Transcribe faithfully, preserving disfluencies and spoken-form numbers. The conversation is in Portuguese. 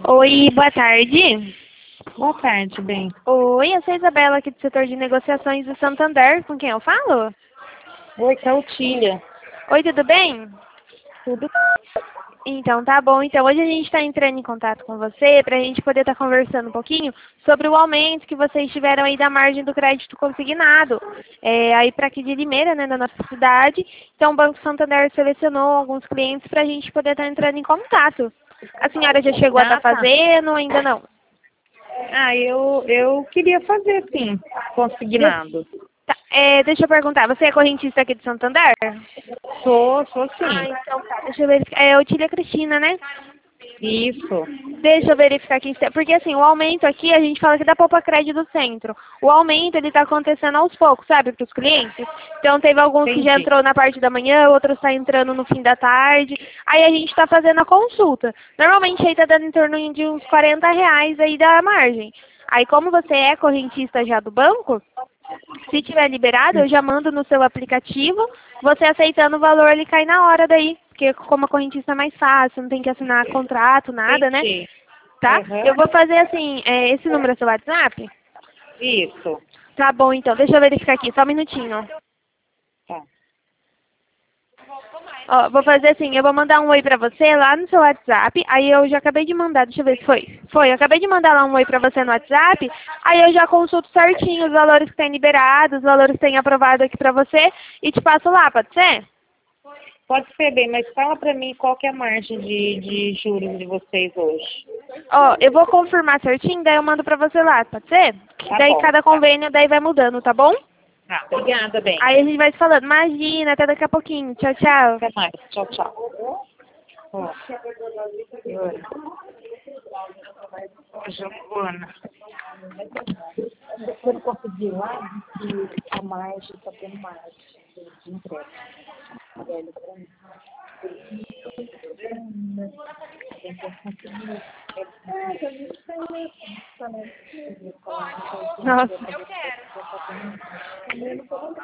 Oi, boa tarde. Boa tarde, bem. Oi, eu sou a Isabela aqui do setor de negociações do Santander. Com quem eu falo? Oi, Cautília. Oi, tudo bem? Tudo Então, tá bom. Então, hoje a gente está entrando em contato com você para a gente poder estar conversando um pouquinho sobre o aumento que vocês tiveram aí da margem do crédito consignado. É, aí para aqui de Limeira, né, na nossa cidade. Então, o Banco Santander selecionou alguns clientes para a gente poder estar entrando em contato. A senhora já chegou a estar Ah, tá. fazendo ou ainda não? Ah, eu, eu queria fazer, sim, consignado. Tá, é, deixa eu perguntar, você é correntista aqui de Santander? Sou, sou Ah, sim. então tá, deixa eu verificar. É Otília Cristina, né? Isso. Deixa eu verificar aqui, porque assim, o aumento aqui, a gente fala que dá poupa crédito do centro. O aumento, ele tá acontecendo aos poucos, sabe, para os clientes. Então, teve alguns que já Entendi. entrou na parte da manhã, outros tá entrando no fim da tarde. Aí a gente tá fazendo a consulta. Normalmente aí tá dando em torno de uns quarenta reais aí da margem. Aí, como você é correntista já do banco, se tiver liberado, eu já mando no seu aplicativo. Você aceitando o valor, ele cai na hora daí. Porque como a correntista é mais fácil, não tem que assinar contrato, nada, né? Entendi. Tá? Aham. Eu vou fazer assim, é, esse número é seu WhatsApp? Isso. Tá bom, então. Deixa eu verificar aqui, só um minutinho. Tá. Ó, vou fazer assim, eu vou mandar um oi pra você lá no seu WhatsApp, aí eu já acabei de mandar, deixa eu ver se foi. Foi, eu acabei de mandar lá um oi pra você no WhatsApp, aí eu já consulto certinho os valores que tem liberado, os valores que tem aprovado aqui pra você e te passo lá, pode ser? Pode ser, bem, mas fala pra mim qual que é a margem de, de juros de vocês hoje. Ó, eu vou confirmar certinho, daí eu mando pra você lá, pode ser? Tá Daí bom. cada Tá. convênio daí vai mudando, tá bom? Tá, obrigada, bem. Aí a gente vai se falando, imagina, até daqui a pouquinho, tchau, tchau. Até mais. Tchau, tchau. Ó. Giovana. Você conseguiu lá que a margem está tendo margem de entrega. Velho, para mim. Nossa. Eu quero.